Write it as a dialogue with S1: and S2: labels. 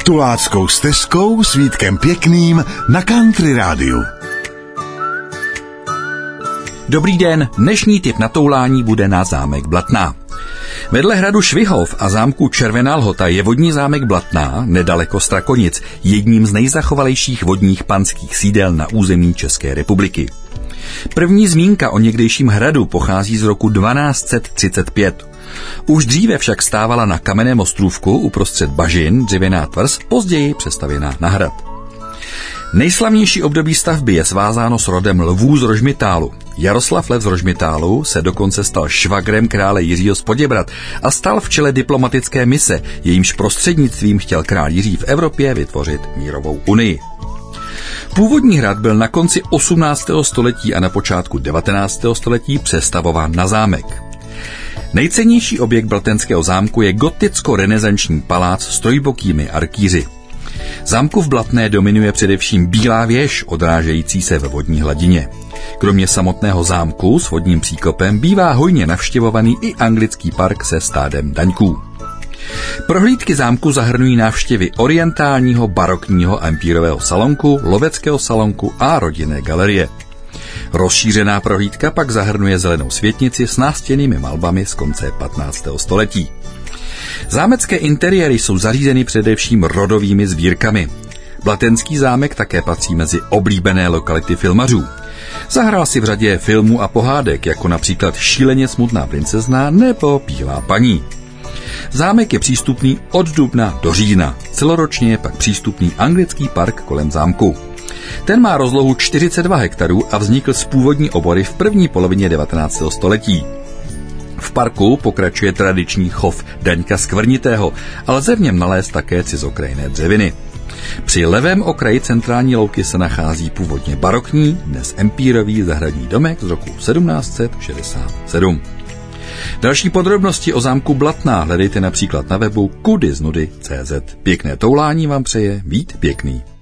S1: Tuláckou stezkou s Vítkem Pěkným na Country rádiu.
S2: Dobrý den, dnešní tip na toulání bude na zámek Blatná. Vedle hradu Švihov a zámku Červená Lhota je vodní zámek Blatná, nedaleko Strakonic, jedním z nejzachovalejších vodních panských sídel na území České republiky. První zmínka o někdejším hradu pochází z roku 1235. Už dříve však stávala na kamenném ostrůvku uprostřed bažin dřevěná tvrz, později přestavěná na hrad. Nejslavnější období stavby je svázáno s rodem lvů z Rožmitálu. Jaroslav Lev z Rožmitálu se dokonce stal švagrem krále Jiřího z Poděbrad a stal v čele diplomatické mise, jejímž prostřednictvím chtěl král Jiří v Evropě vytvořit mírovou unii. Původní hrad byl na konci 18. století a na počátku 19. století přestavován na zámek. Nejcennější objekt Blatenského zámku je goticko-renesanční palác s trojbokými arkýři. Zámku v Blatné dominuje především bílá věž, odrážející se ve vodní hladině. Kromě samotného zámku s vodním příkopem bývá hojně navštěvovaný i anglický park se stádem daňků. Prohlídky zámku zahrnují návštěvy orientálního, barokního a empírového salonku, loveckého salonku a rodinné galerie. Rozšířená prohlídka pak zahrnuje zelenou světnici s nástěnnými malbami z konce 15. století. Zámecké interiéry jsou zařízeny především rodovými sbírkami. Blatenský zámek také patří mezi oblíbené lokality filmařů. Zahrál si v řadě filmů a pohádek, jako například Šíleně smutná princezna nebo Bílá paní. Zámek je přístupný od dubna do října. Celoročně je pak přístupný anglický park kolem zámku. Ten má rozlohu 42 hektarů a vznikl z původní obory v první polovině 19. století. V parku pokračuje tradiční chov daňka skvrnitého, ale lze v něm nalézt také cizokrajné dřeviny. Při levém okraji centrální louky se nachází původně barokní, dnes empírový zahradní domek z roku 1767. Další podrobnosti o zámku Blatná hledejte například na webu kudyznudy.cz. Pěkné toulání vám přeje Vít Pěkný.